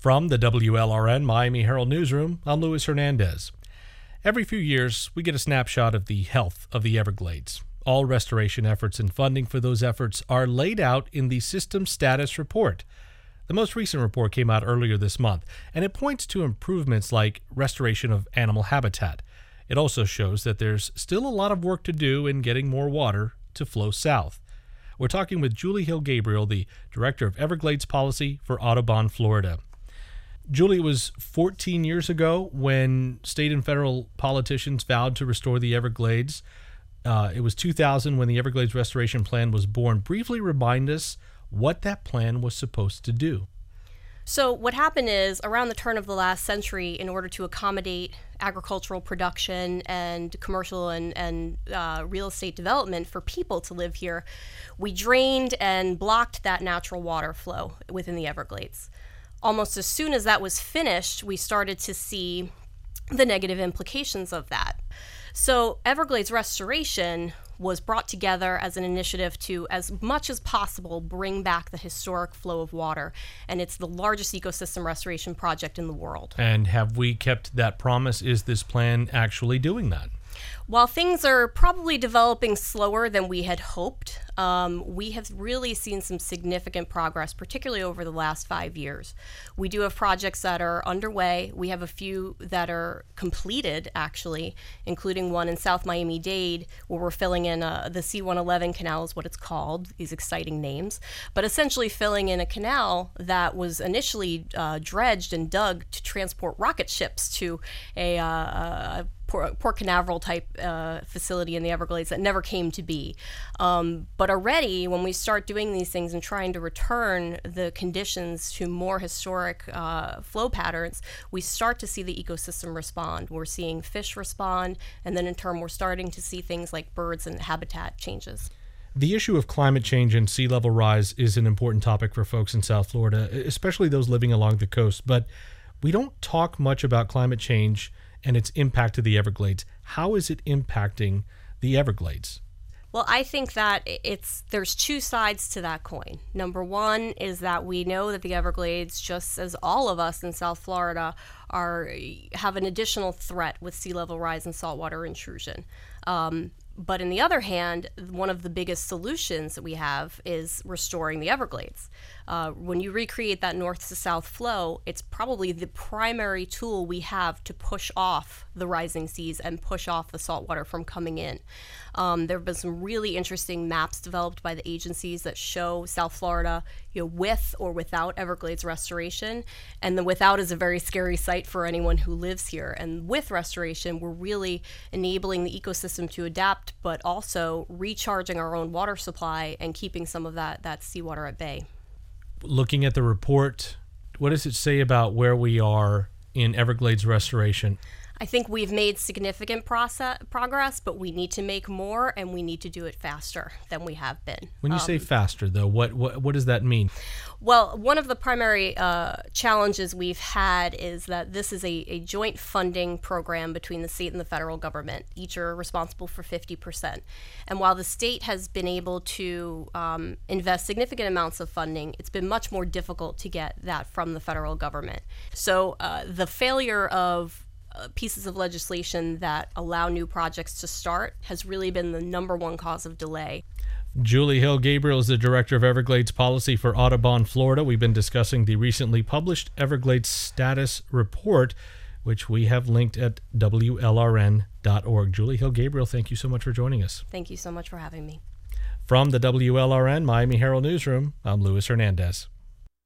From the WLRN Miami Herald Newsroom, I'm Luis Hernandez. Every few years, we get a snapshot of the health of the Everglades. All restoration efforts and funding for those efforts are laid out in the System Status Report. The most recent report came out earlier this month, and it points to improvements like restoration of animal habitat. It also shows that there's still a lot of work to do in getting more water to flow south. We're talking with Julie Hill Gabriel, the Director of Everglades Policy for Audubon, Florida. Julie, it was 14 years ago when state and federal politicians vowed to restore the Everglades. It was 2000 when the Everglades Restoration Plan was born. Briefly remind us what that plan was supposed to do. So what happened is, around the turn of the last century, in order to accommodate agricultural production and commercial and real estate development for people to live here, we drained and blocked that natural water flow within the Everglades. Almost as soon as that was finished, we started to see the negative implications of that. So Everglades restoration was brought together as an initiative to, as much as possible, bring back the historic flow of water. And it's the largest ecosystem restoration project in the world. And have we kept that promise? Is this plan actually doing that? While things are probably developing slower than we had hoped, we have really seen some significant progress, particularly over the last 5 years. We do have projects that are underway. We have a few that are completed, actually, including one in South Miami-Dade, where we're filling in the C-111 canal is what it's called, these exciting names, but essentially filling in a canal that was initially dredged and dug to transport rocket ships to a Port Canaveral type facility in the Everglades that never came to be. But already, when we start doing these things and trying to return the conditions to more historic flow patterns, we start to see the ecosystem respond. We're seeing fish respond, and then in turn, we're starting to see things like birds and habitat changes. The issue of climate change and sea level rise is an important topic for folks in South Florida, especially those living along the coast. But we don't talk much about climate change and its impact to the Everglades. How is it impacting the Everglades? Well, I think that there's two sides to that coin. Number one is that we know that the Everglades, just as all of us in South Florida, have an additional threat with sea level rise and saltwater intrusion. But on the other hand, one of the biggest solutions that we have is restoring the Everglades. When you recreate that north to south flow, it's probably the primary tool we have to push off the rising seas and push off the saltwater from coming in. There have been some really interesting maps developed by the agencies that show South Florida, with or without Everglades restoration. And the without is a very scary sight for anyone who lives here. And with restoration, we're really enabling the ecosystem to adapt, but also recharging our own water supply and keeping some of that seawater at bay. Looking at the report, what does it say about where we are in Everglades restoration? I think we've made significant progress, but we need to make more, and we need to do it faster than we have been. When you say faster, though, what does that mean? Well, one of the primary challenges we've had is that this is a joint funding program between the state and the federal government. Each are responsible for 50%. And while the state has been able to invest significant amounts of funding, it's been much more difficult to get that from the federal government. So the failure of pieces of legislation that allow new projects to start has really been the number one cause of delay. Julie Hill Gabriel is the Director of Everglades Policy for Audubon, Florida. We've been discussing the recently published Everglades Status Report, which we have linked at WLRN.org. Julie Hill Gabriel, thank you so much for joining us. Thank you so much for having me. From the WLRN Miami Herald Newsroom, I'm Luis Hernandez.